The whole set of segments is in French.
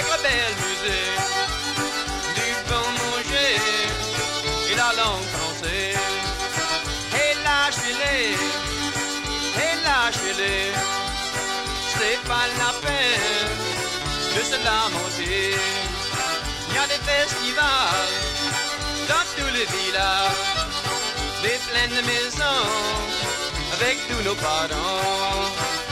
notre belle musique, du bon manger et la langue française. Et lâchez-les, c'est pas la peine de se lamenter. Il y a des festivals dans tous les villages, des pleines de maisons avec tous nos parents.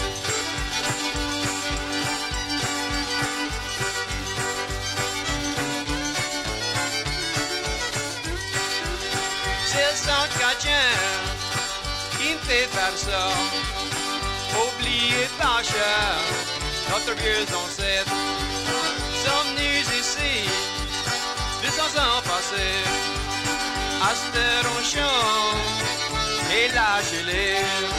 C'est le sang cadien qui me fait faire ça. Oubliez pas cher notre vieux ancêtre. Sont venus ici 200 ans passés. À cette heure on chante et lâchez-les.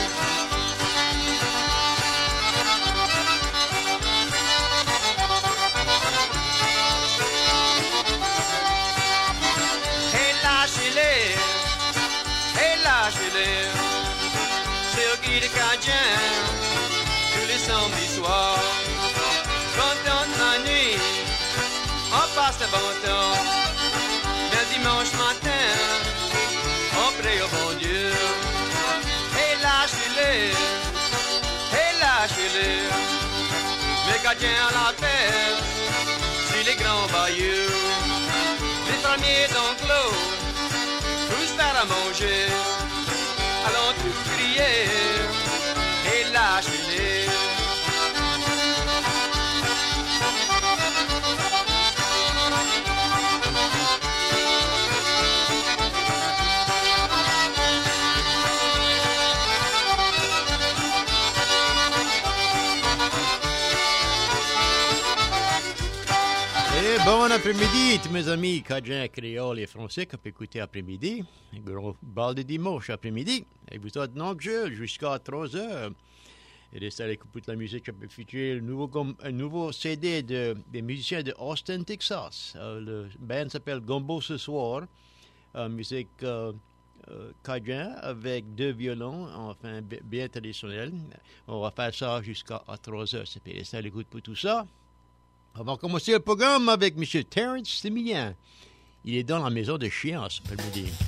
C'est au guide cadien tous les samedis soirs. Quand on la nuit, on passe un bon temps. Mais dimanche matin, on prie au bon Dieu. Et lâchez-les, les cadiens à la tête, sur les grands bayous. Les fermiers d'enclos, tous faire à manger. Allons tous crier et lâchez-les. Et bon après-midi, tous mes amis Cajuns, créoles et français qui peuvent écouter après-midi. Un gros bal de dimanche après-midi. Et vous êtes donc jusqu'à 3 heures. Et restez à l'écoute de la musique. Je peux featurer un nouveau CD des musiciens de Austin, Texas. Le band s'appelle Gumbo ce soir. Musique Cajun avec 2 violons, enfin bien traditionnel. On va faire ça jusqu'à 3 heures. Ça peut rester à l'écoute pour tout ça. On va commencer le programme avec M. Terrence Similien. Il est dans la maison de Chiance, peut me dire.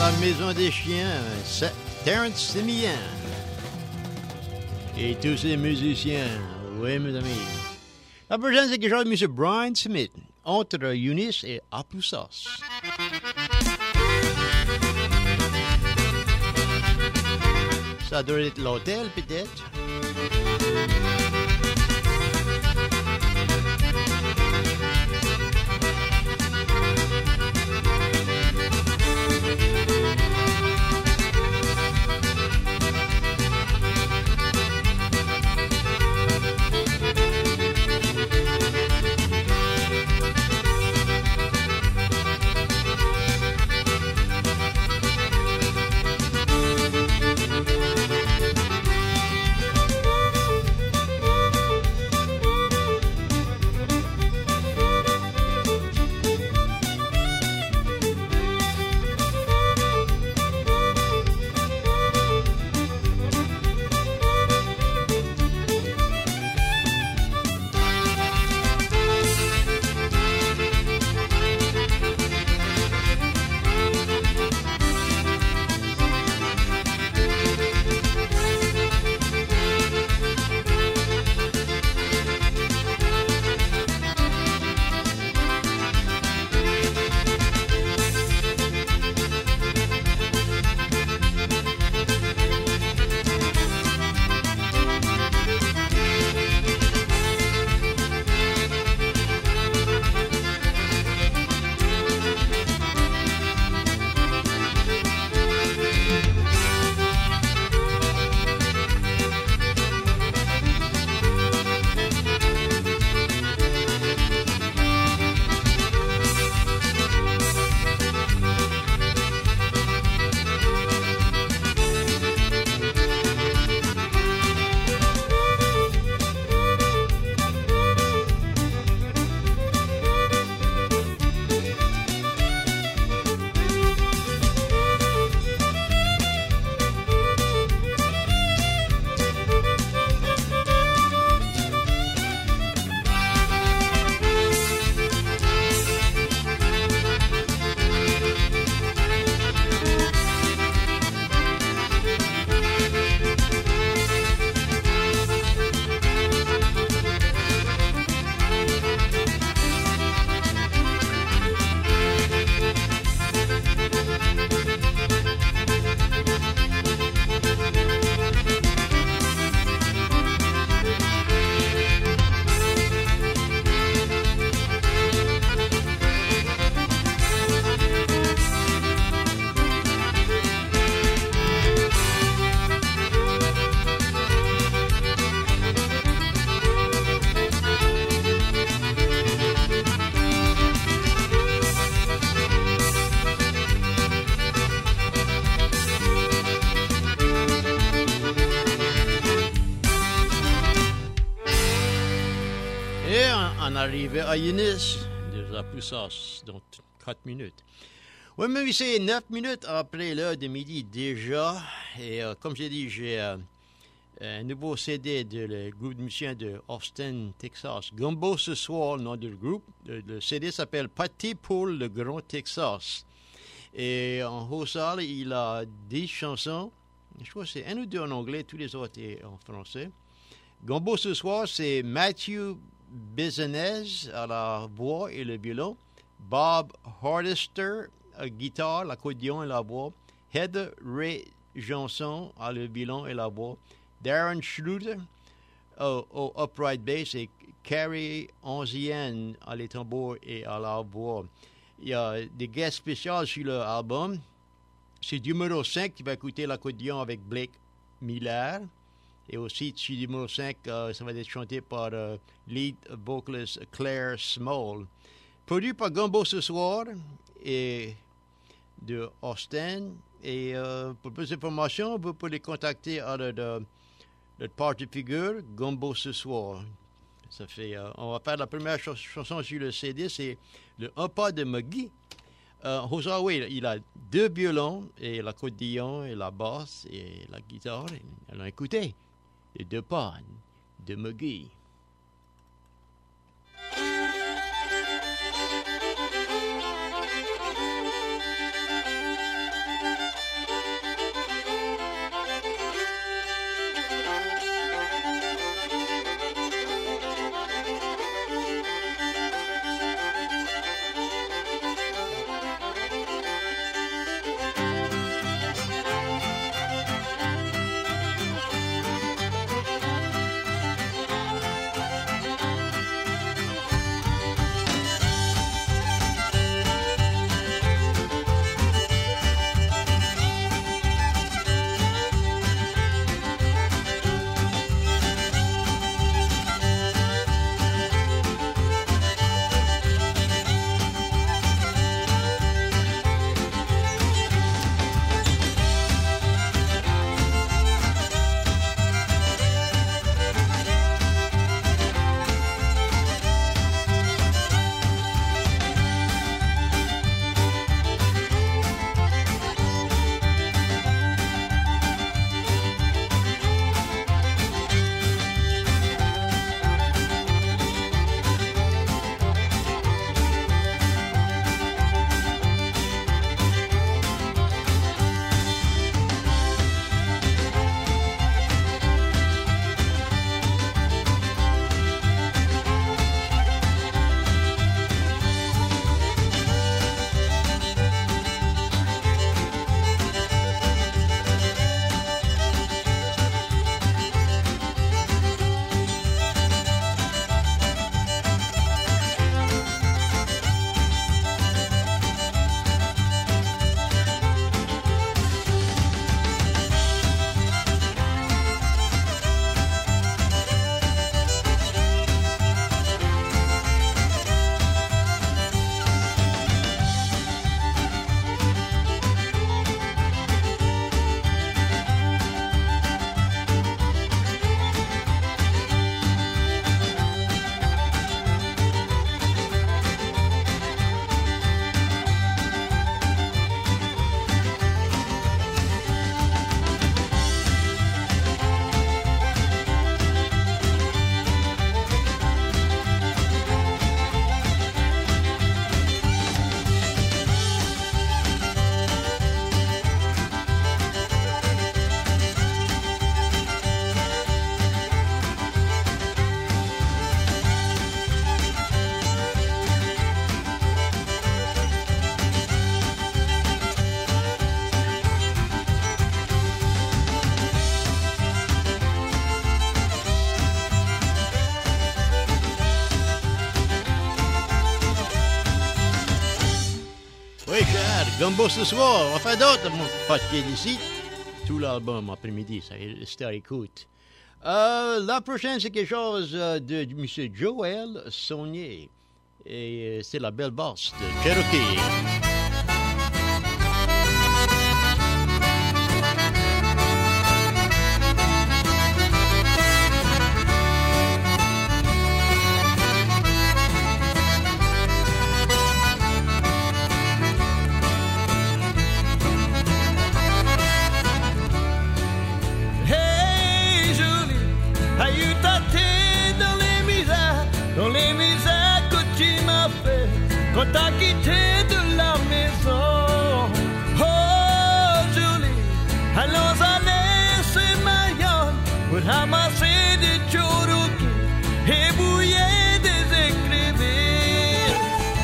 la Maison des Chiens, Terence Simeon. Et tous ces musiciens, oui, mes amis. La prochaine, c'est quelque chose de M. Brian Smith, entre Eunice et Apusas. Ça doit être l'hôtel, peut-être. Arrivé à Eunice, déjà plus ça, dans 4 minutes. Oui, mais c'est 9 minutes après l'heure de midi déjà. Et comme j'ai dit, j'ai un nouveau CD de le groupe de musiciens de Austin, Texas. Gumbo ce soir, le nom du groupe. Le CD s'appelle Parti pour le Grand Texas. Et en haut salle, il a 10 chansons. Je crois que c'est un ou deux en anglais, tous les autres en français. Gumbo ce soir, c'est Matthew Bizenez à la voix et le violon, Bob Hardister à guitare, l'accordéon et la voix, Heather Ray Johnson à le violon et la voix, Darren Schluter au upright bass et Carrie Onzienne à les tambours et à la voix. Il y a des guests spéciaux sur l'album. C'est numéro 5 qui va écouter l'accordéon avec Blake Miller. Et aussi, sur numéro 5, ça va être chanté par lead vocalist Claire Small. Produit par Gumbo ce soir et de Austin. Et pour plus d'informations, vous pouvez les contacter à notre page de figure, Gumbo ce soir. Ça fait, on va faire la première chanson sur le CD, c'est le Un pas de McGee. Oui, il a 2 violons, et l'accordéon, et la basse, et la guitare. Alors écoutez. Les 2 pas de McGee. Gumbo ce soir. On fait d'autres, mon papier d'ici. Tout l'album après-midi, ça reste à écoute. La prochaine, c'est quelque chose de M. Joël Saunier. Et c'est la belle bosse de Cherokee. Quand t'as quitté de la maison, oh Julie, allons aller c'est Mayenne pour ramasser des Cherokees et bouiller des écrivains.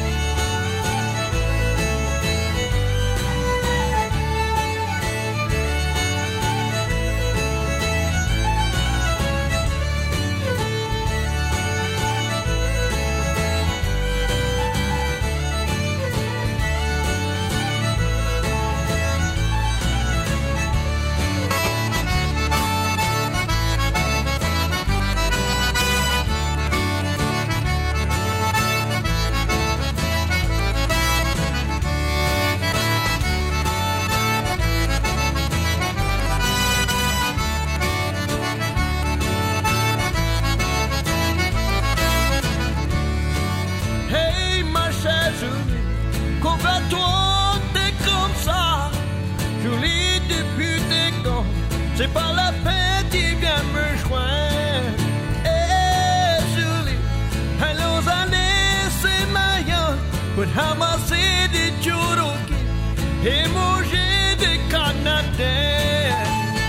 C'est pas la peine, tu viens me joindre. Eh Julie, allons aller c'est Mayenne pour ramasser des Cherokees et manger des Canadiens.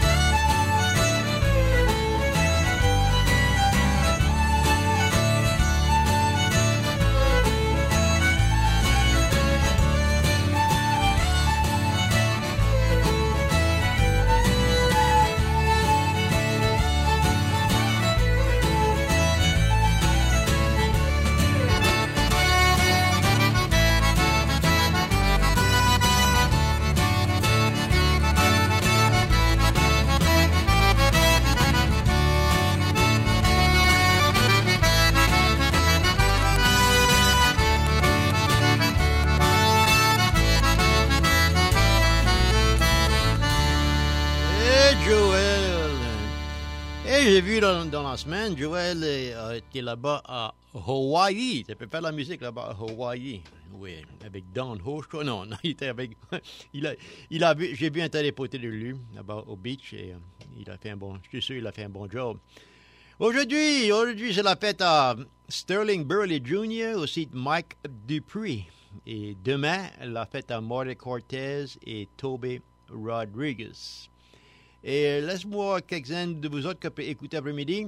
J'ai vu dans la semaine, Joël était là-bas à Hawaii. Tu peux faire la musique là-bas à Hawaii. Oui, avec Don Ho, je crois. Non, il était avec... j'ai vu un téléporté de lui là-bas au beach et il a fait un bon... Je suis sûr qu'il a fait un bon job. Aujourd'hui, c'est la fête à Sterling Burley Jr., aussi Mike Dupree. Et demain, la fête à Marty Cortez et Toby Rodriguez. Et laisse-moi quelques-uns de vous autres qui peuvent écouter après-midi.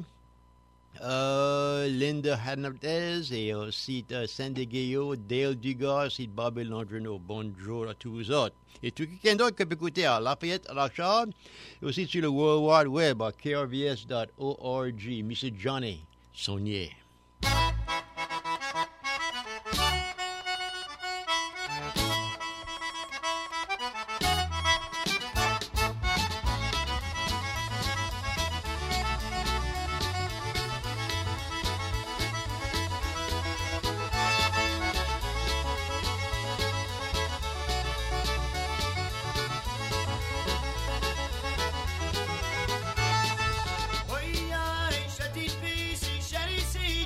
Linda Hernandez et aussi Sandy Gaillot, Dale Dugas et Bobby Landreneau. Bonjour à tous vous autres. Et tout quelqu'un d'autre qui peut écouter à Lafayette, à la Chade, et aussi sur le World Wide Web à krvs.org. Mr. Johnny Saunier. Oi, ai, chatice,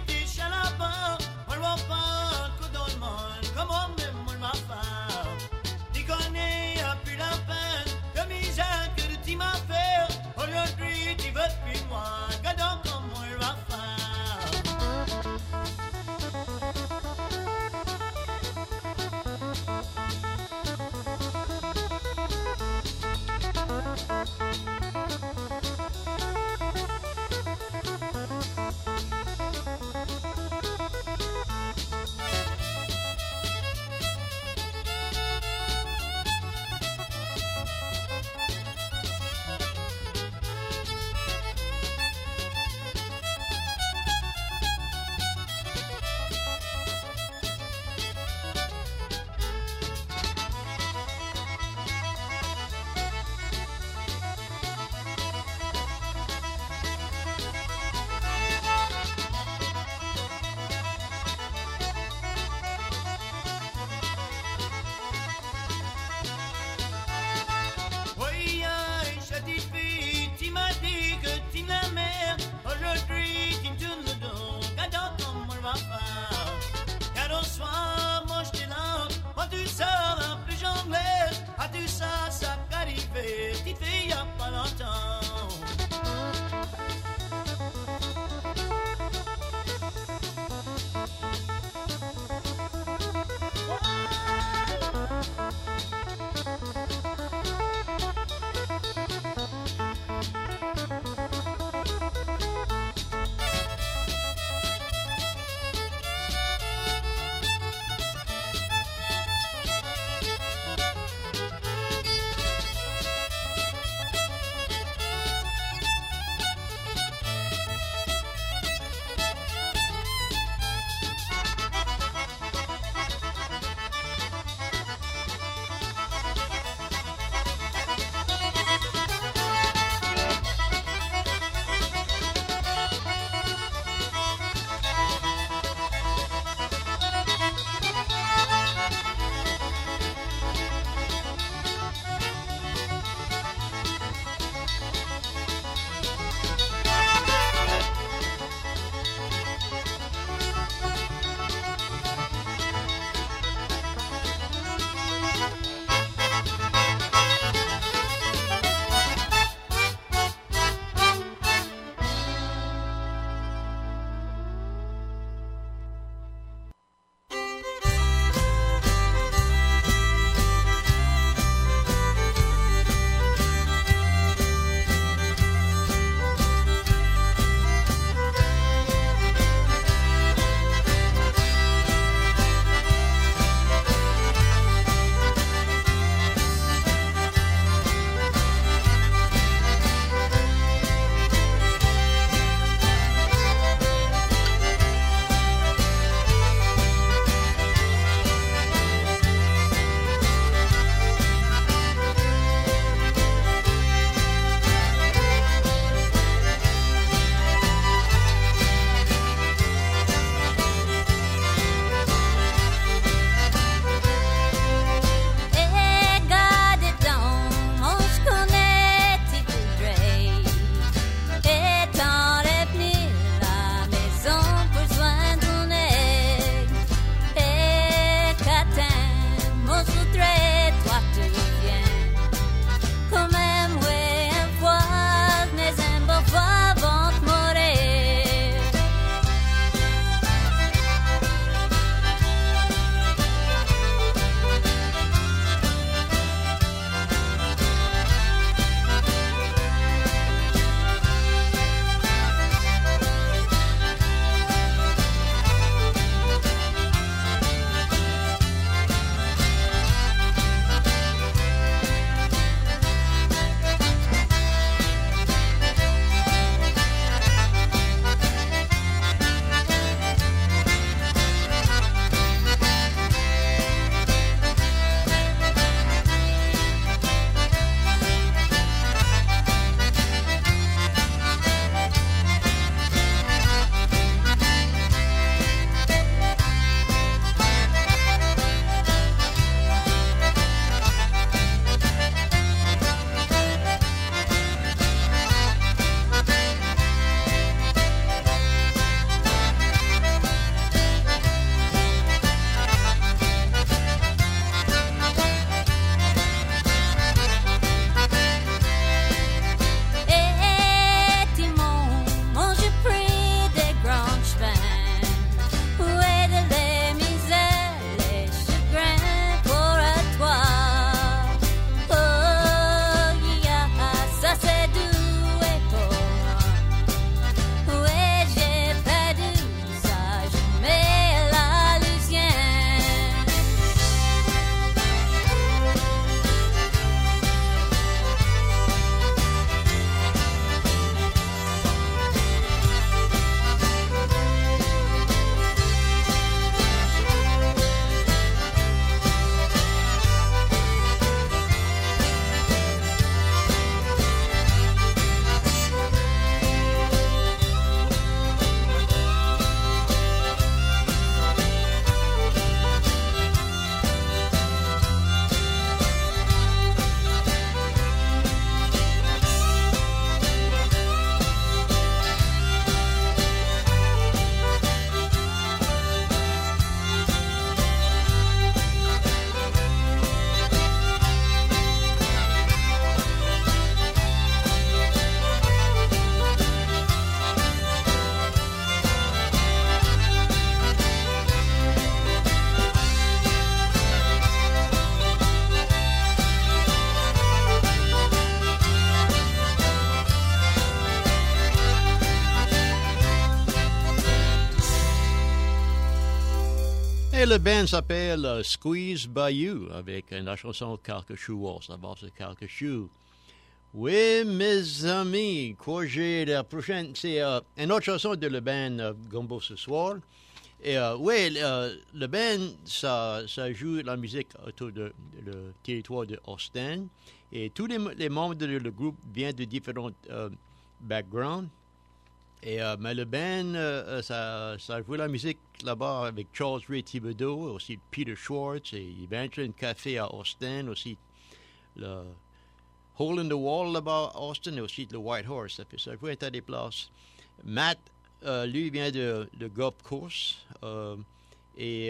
Et le band s'appelle Squeeze Bayou avec la chanson Calcachou. Ça va sur Calcachou. Oui, mes amis, quoi j'ai la prochaine, c'est une autre chanson de le band Gumbo ce soir. Et oui, le band, ça joue la musique autour de le territoire de Austin. Et tous les membres du groupe viennent de différents backgrounds. Et mais le band, ça joue la musique là-bas avec Charles Ray Thibodeau, aussi Peter Schwartz, et il va entrer un café à Austin, aussi le Hole in the Wall là-bas à Austin, et aussi le White Horse. Ça joue à des places. Matt, lui, vient de Gulf Coast, et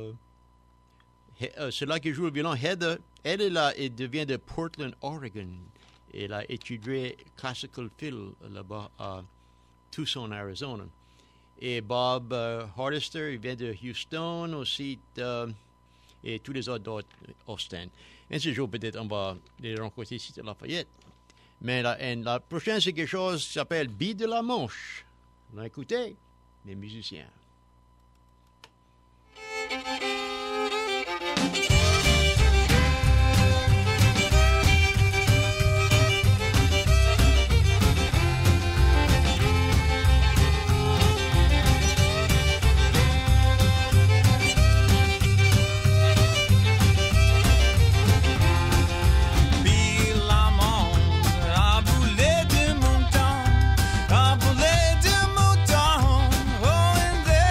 celui qui joue le violon, Heather, elle vient de Portland, Oregon. Elle a étudié classical fiddle là-bas à Tucson, Arizona. Et Bob Hardister, il vient de Houston aussi, et tous les autres d'Austin. Un ce jour, peut-être, on va les rencontrer ici à Lafayette. Mais la prochaine, c'est quelque chose qui s'appelle Bille de la Manche. On a écouté les musiciens. À boulet de mouton, oh, and there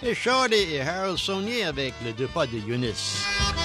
C'était Shorty et Harold Saunier avec le deux pas de Eunice.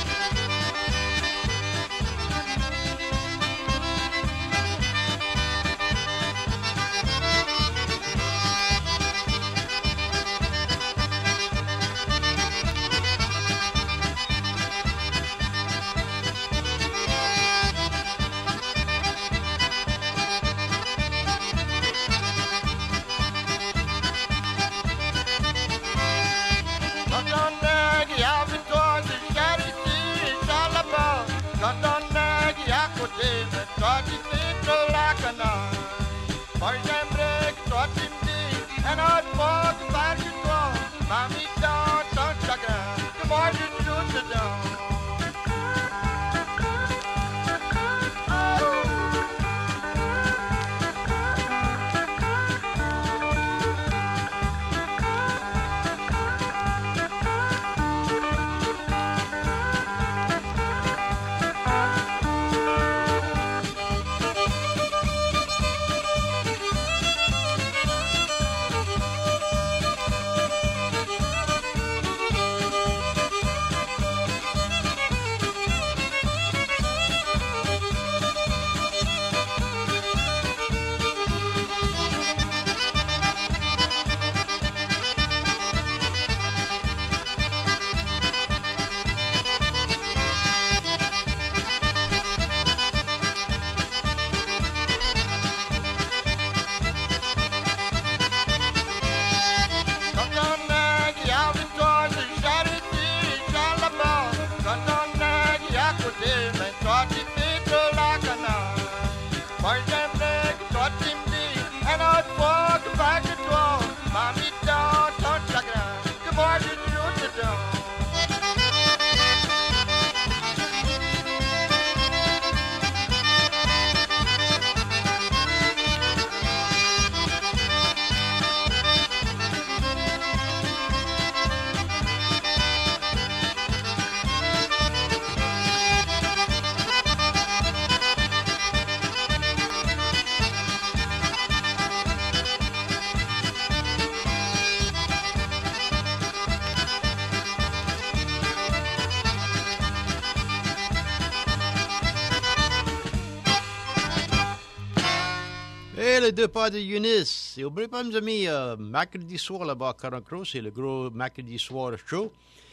Et les deux pas de Eunice. Et n'oubliez pas, mes amis, mercredi soir là-bas à Carencro, c'est le gros mercredi soir show,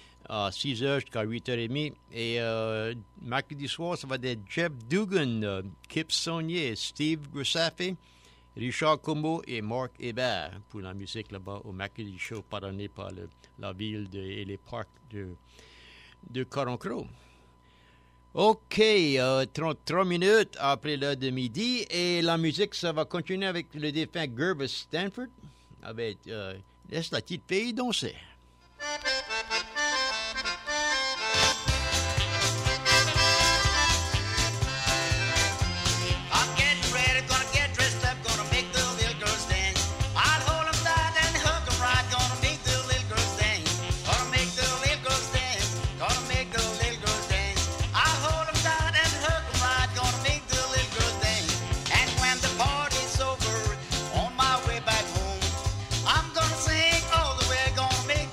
à 6h jusqu'à 8h30. Et mercredi soir, ça va être Jeff Dugan, Kip Saunier, Steve Grossafi, Richard Combo et Marc Hébert pour la musique là-bas au mercredi show parrainé par la ville et les parcs de Carencro. OK, 33 minutes après l'heure de midi et la musique, ça va continuer avec le défunt Gervais Stanford avec Laisse la petite fille danser. I'm gonna sing all the way, gonna make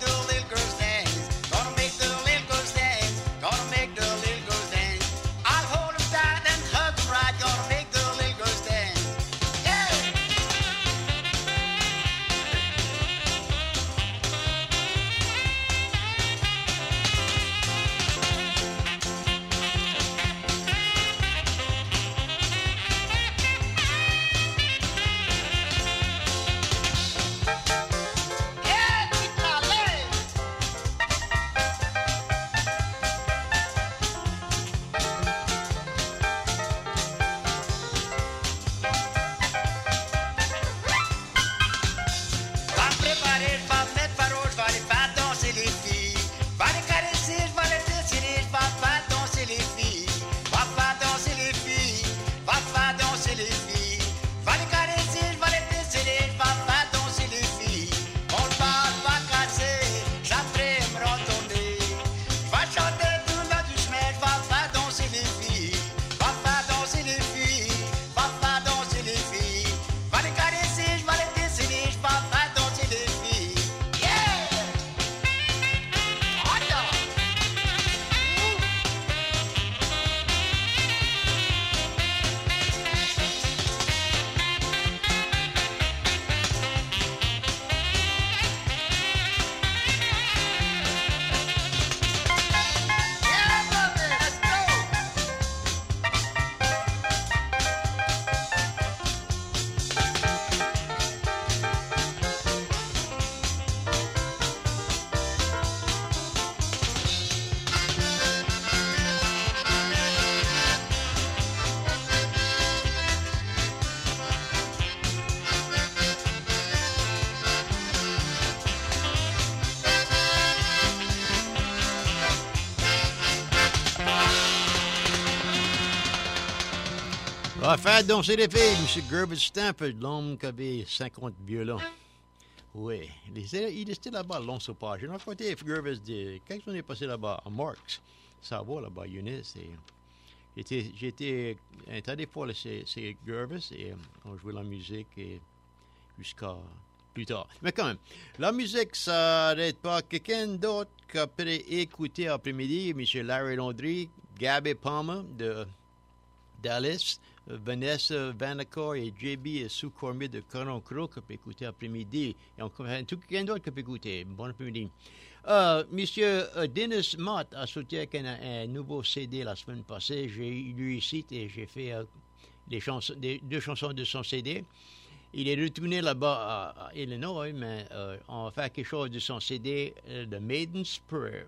va faire danser les filles, M. Gervais Stanford, l'homme qui avait 50 violons. Oui, il était là-bas à Long Saupage. J'ai raconté Gervais quand on est passé là-bas à Marks, ça va là-bas, Eunice. J'étais intéressé pour ces Gervais et on jouait la musique jusqu'à plus tard. Mais quand même, la musique, ça n'arrête pas. Quelqu'un d'autre qui a pu écouter après-midi, M. Larry Landry, Gabby Palmer de Dallas, Vanessa Vanacore et JB et Sue Cormier de Coron Crow qui peut écouter après-midi. Et encore quelqu'un d'autre qui peut écouter. Bon après-midi. Monsieur Dennis Mott a sorti avec un nouveau CD la semaine passée. J'ai lu ici et j'ai fait deux chansons de son CD. Il est retourné là-bas à Illinois, mais on va faire quelque chose de son CD, The Maiden's Prayer.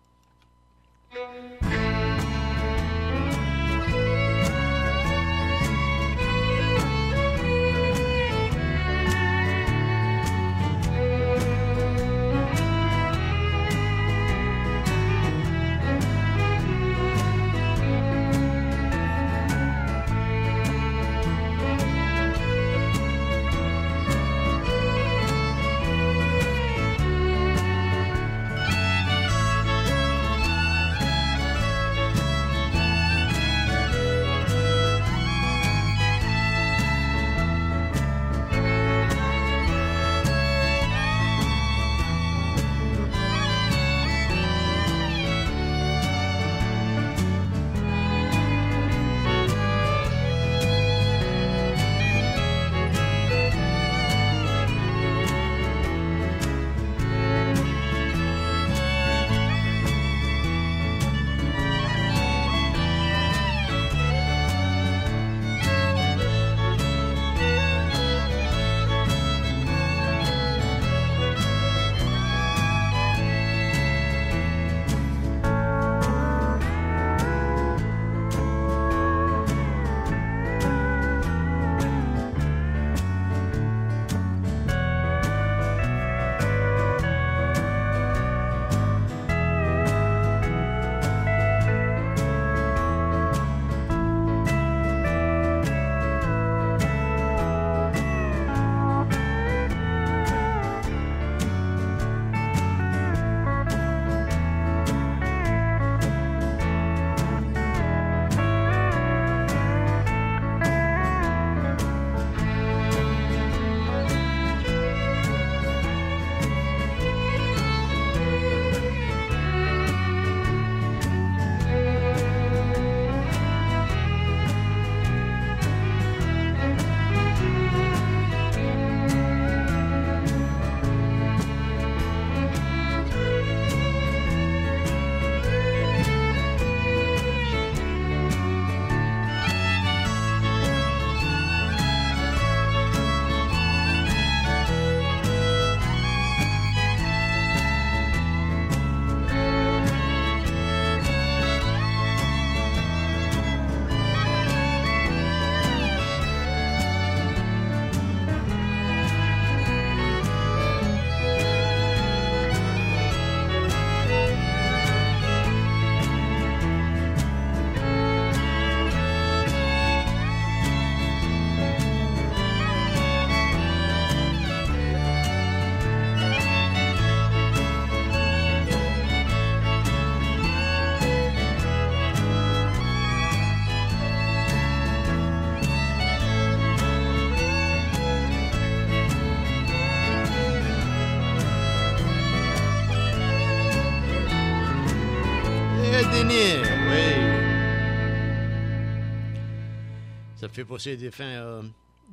Ça fait passer des fins...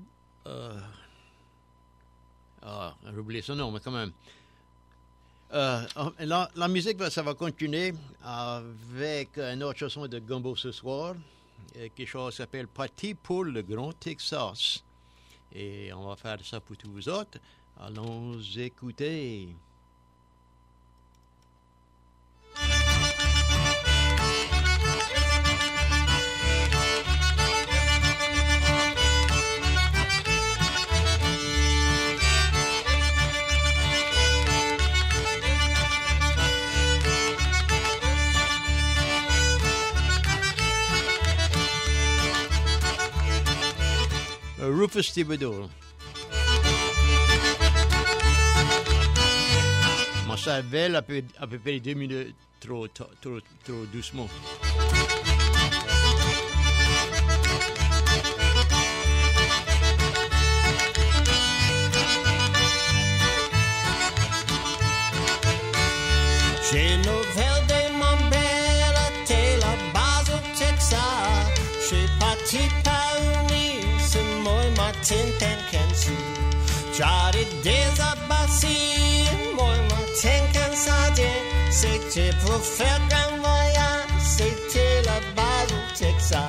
j'ai oublié son nom, mais quand même. La musique, ça va continuer avec une autre chanson de Gumbo ce soir. Quelque chose qui s'appelle Parti pour le Grand Texas. Et on va faire ça pour tous vous autres. Allons écouter. Rufus Thibodeau. Moi, ça vèle à peu près 2 minutes trop doucement. J'ai une nouvelle de mon belle telle à base au Texas. J'ai parti par une ce moi matin t'inquiète. J'ai des abassés, moi matin cansé. C'était pour faire un voyage, c'était la base au Texas.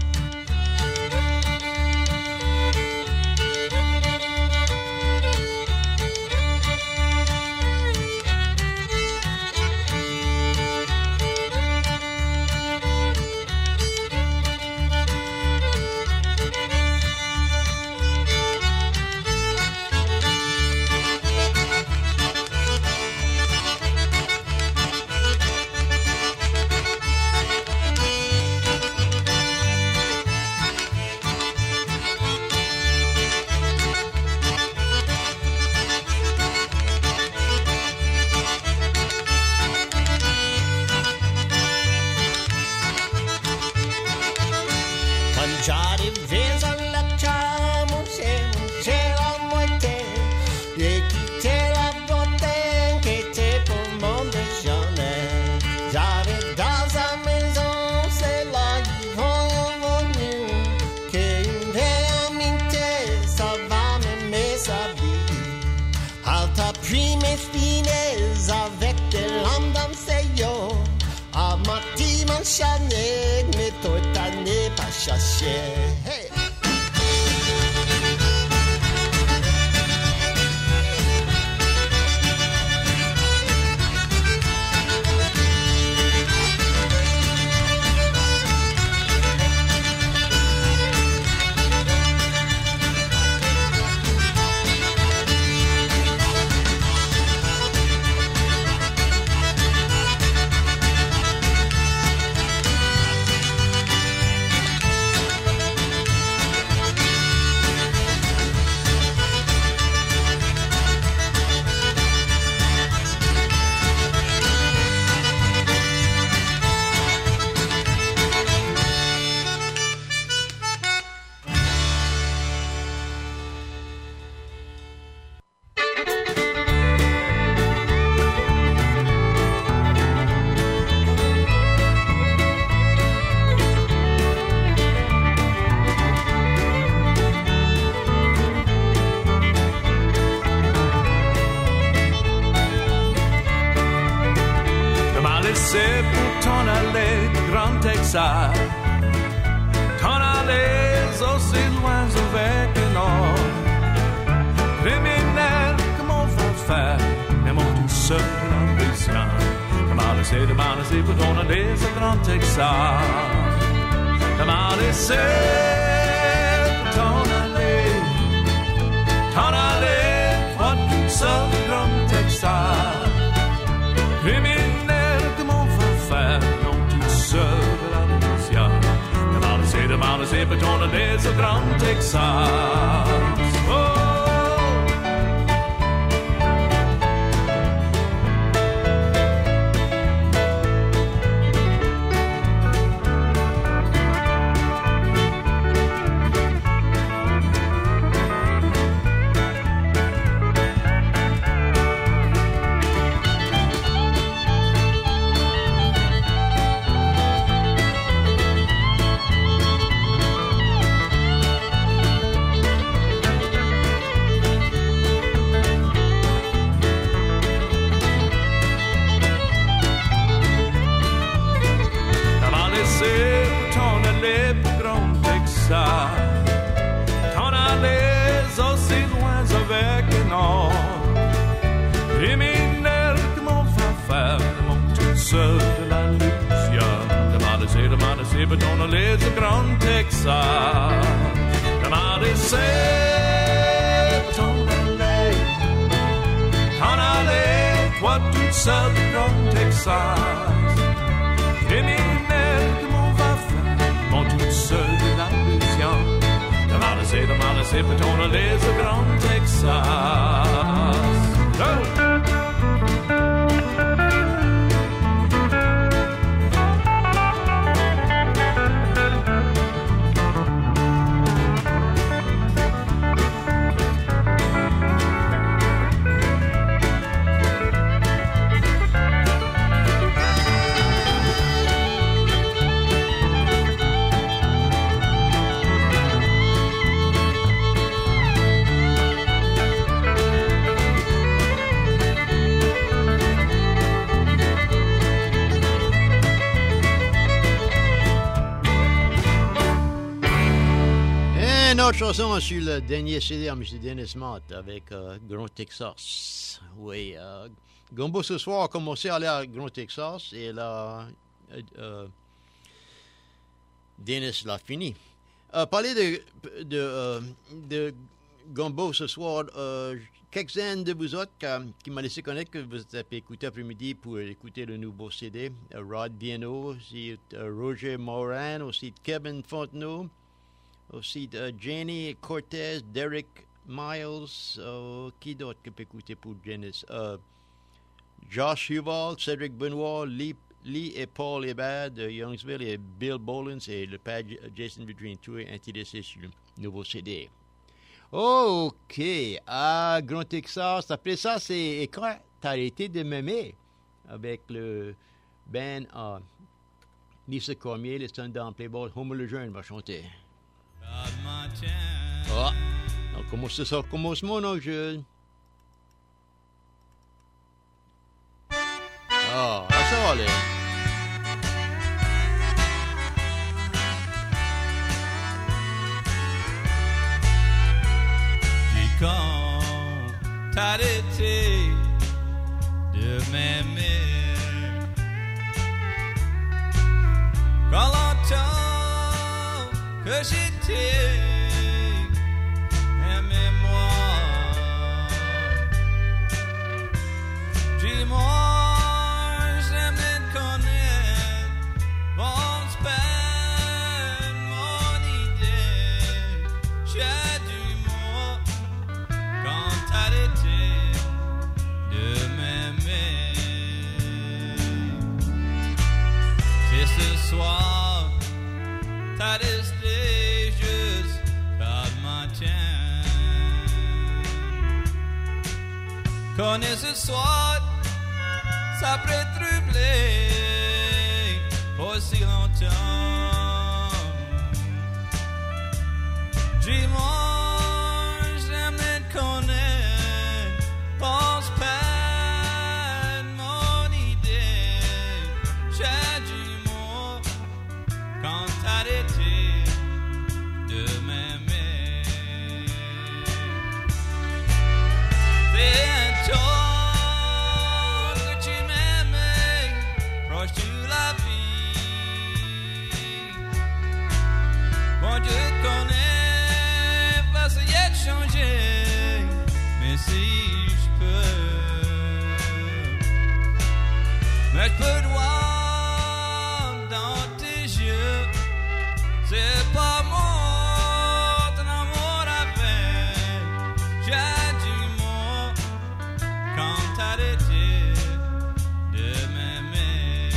Hey! T'en allais aussi loin avec le nord. Criminel, comment on va faire? Mais mon tout seul en prison. Comment laisser pour t'en aller au Grand Texas? Comment laisser pour t'en aller, toi tout seul au Grand Texas? Criminel, comment on va faire? Non, tout seul. Demande c'est pour ton aller au Grand Texas. Oh. T'en allais aussi loin avec un nord. Criminel, comment on va faire? Mon tout seul de la Louisiane. Demande c'est pour t'en aller au Grand Texas. Demande c'est pour t'en aller, toi tout seul au Grand Texas. Criminel, comment on va faire? Mon tout seul de la Louisiane. Demande c'est peut-on aller au Grand Texas. Une autre chanson sur le dernier CD à M. Dennis Mott avec Grand Texas. Oui, Gumbo ce soir a commencé à aller à Grand Texas et là, Dennis l'a fini. Parler de Gumbo ce soir, quelques-uns de vous autres qui m'ont laissé connaître que vous avez écouté après-midi pour écouter le nouveau CD. Rod Viano, aussi Roger Moran, aussi Kevin Fontenot. Aussi Jenny Cortez, Derek Miles, qui d'autre que peut écouter pour Janice? Josh Huval, Cédric Benoit, Lee et Paul Ebad de Youngsville et Bill Bolins et le père Jason Vidrine, tout est intéressé sur le nouveau CD. OK, à Grand Texas, après ça, c'est quand t'as arrêté de m'aimer avec le band Lisa Cormier, les Sundown Playboys, Homer le Jeune va chanter. Ah, comment ça commence mon nom, jeune? Ah, ça va aller. Dis quand t'as arrêté de m'aimer, quand longtemps que j'étais aimez-moi, dis-moi, j'aimerais te connaître, bon c'est mon idée, j'ai du mot quand t'as arrêté de m'aimer. C'est ce soir t'as resté juste comme matin. Connais ce soir, ça peut troubler pour si longtemps. Dis-moi, j'aimerais te connaître, pense pas de mon idée, j'ai du mot quand t'as arrêté de m'aimer. C'est un tour que tu m'aimais, proche de la vie. Bon, je te connais, pas essayer de changer, mais si je peux, mais je peux te voir dans tes yeux. C'est pas moi, ton amour avec, j'ai du mot quand t'as arrêté de m'aimer.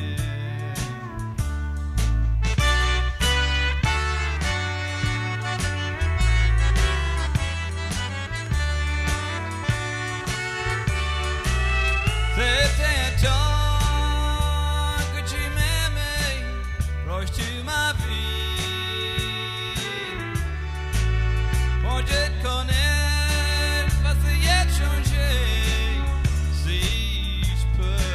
C'était un temps que tu m'aimais, proche de ma vie. Bon, je te connais, pas essayer de changer, si je peux.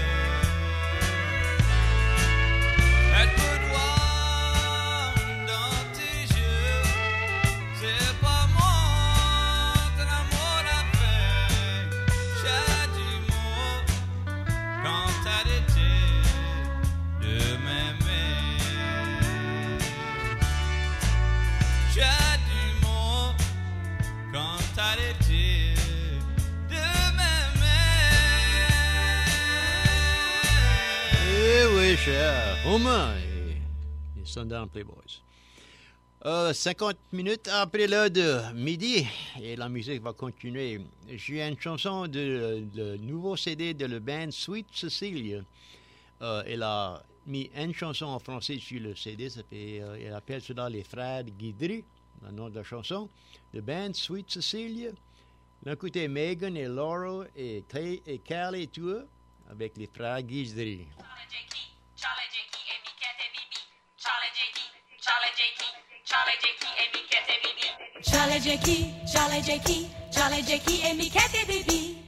Elle peut te voir dans tes yeux, c'est pas moi, ton amour avec, j'ai du mot quand t'as arrêté de m'aimer. J'ai du mot quand t'as arrêté de m'aimer. Eh oui, cher. Homer et les Sundown Playboys. 50 minutes après l'heure de midi et la musique va continuer. J'ai une chanson de le nouveau CD de la band Sweet Cecilia. Elle a mis une chanson en français sur le CD, elle appelle cela les Frères Guidry, le nom de la chanson. La band Sweet Cecilia. D'un côté, Megan et Laurel et Callie et tout avec les Frères Guidry. Charlie Jakey, Charlie Jakey, Charlie Jakey et Mickey Bibi.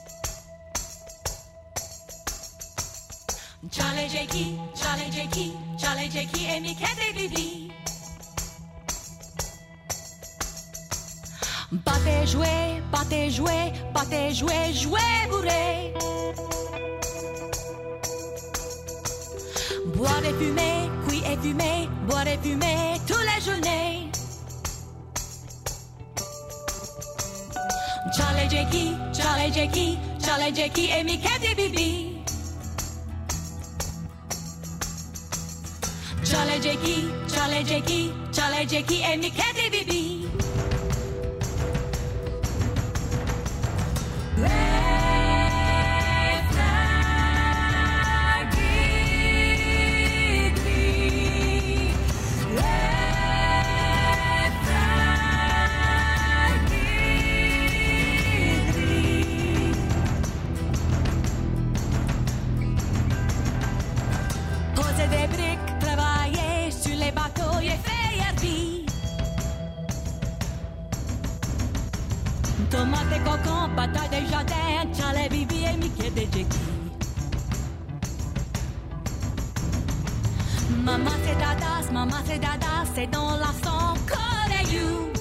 Charlie Jakey, Charlie Jakey, Charlie Jakey et Mickey Bibi. Battez jouer, battez jouer, battez jouer, jouer bourré. Boire et fumer, cuire et fumer, boire et fumer toutes les journées. Charlie Jakey, Charlie Jakey, Charlie Jakey et Mickey Bibi. Charlie Jakey, Charlie Jakey, Charlie Jakey et Mickey Bibi. Tomate, cocon, patate de jardin, Charlie Bibi et Mickey de Jakey. Maman c'est dada, c'est dans la sang, connais you.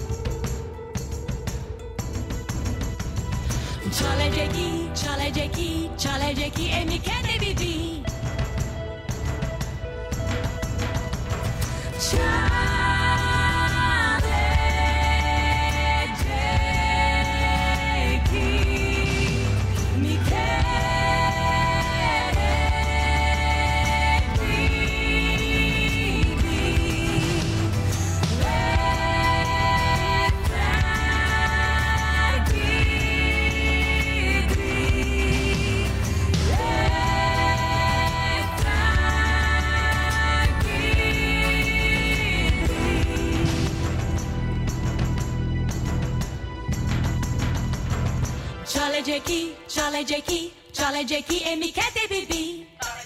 Charlie Jakey, Charlie Jakey, Charlie Jakey et Mickey de Bibi. Charlie Jakey, Charlie Jakey et Mickey de Bibi.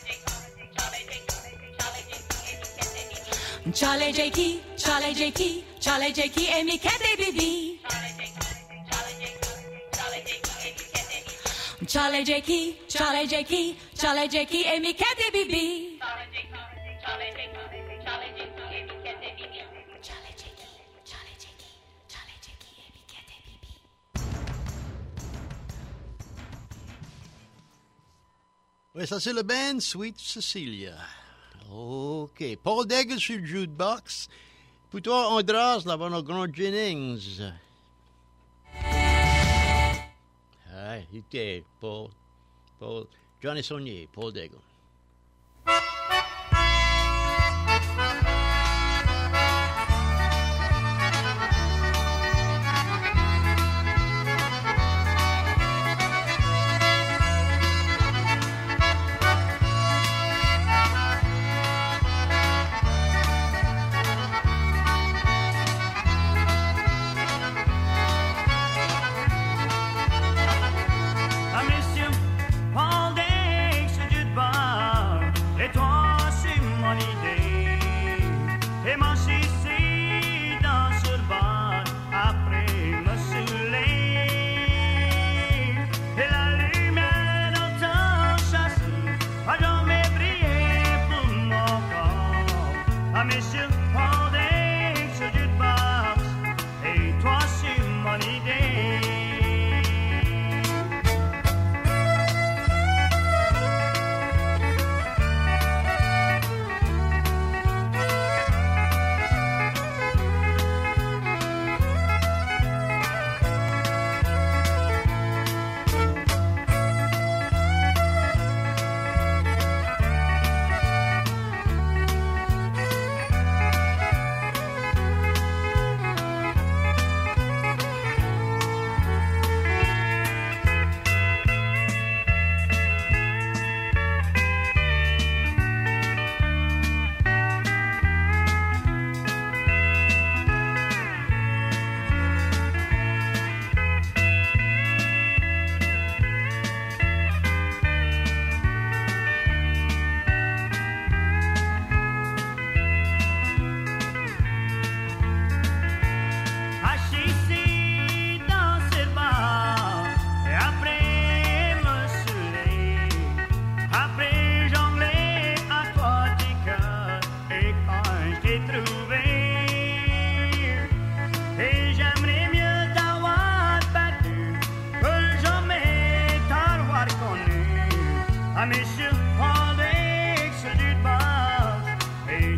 Charlie Jakey, Charlie Jakey, Charlie Jakey et Mickey de Bibi. Charlie Jakey, Charlie Jakey, Charlie Jakey et Mickey de Bibi. Oui, ça c'est le band Sweet Cecilia. OK. Paul Daigle sur le jukebox. Pour toi, Andras, là-bas, nos grands Jennings. Ah, écoutez, Paul. Johnny Saunier, Paul Daigle.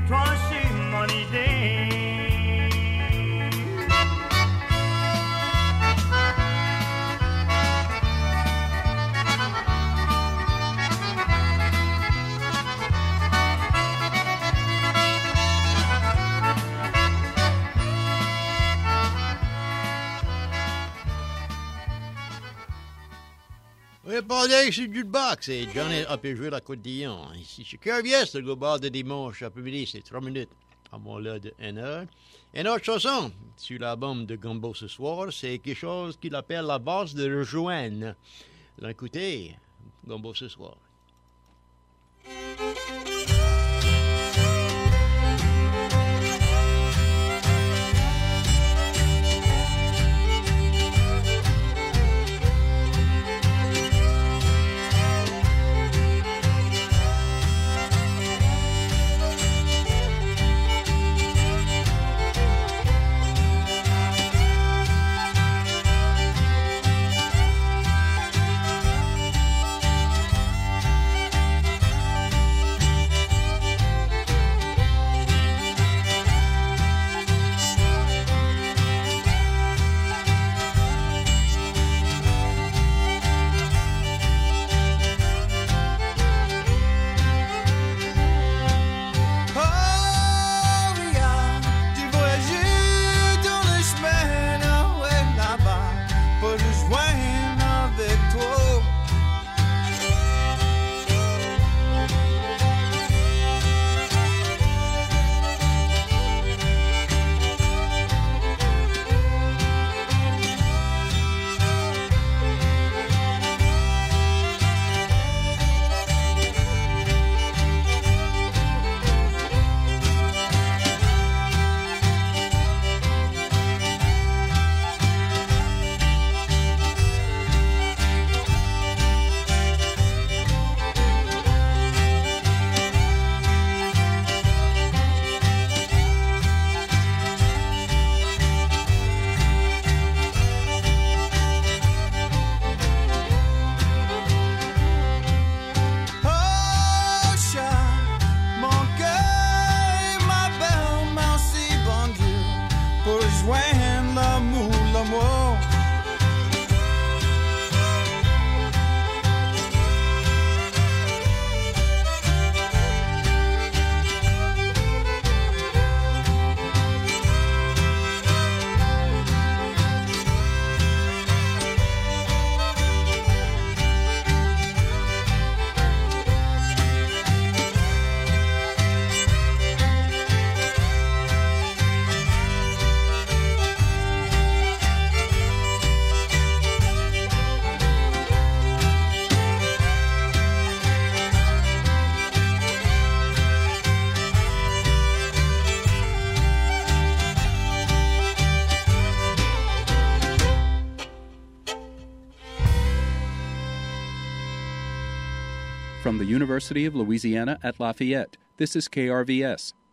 trancher mon idée. Oui, pendant que c'est du box, et Johnny a pu jouer l'accordéon. Ici, chez KRVS, le bar de dimanche après-midi, c'est 3 minutes à mon là de 1 heure. Une autre chanson sur l'album de Gumbo ce soir, c'est quelque chose qu'il appelle la base de rejoindre. Écoutez, Gumbo ce soir. From the University of Louisiana at Lafayette, this is KRVS,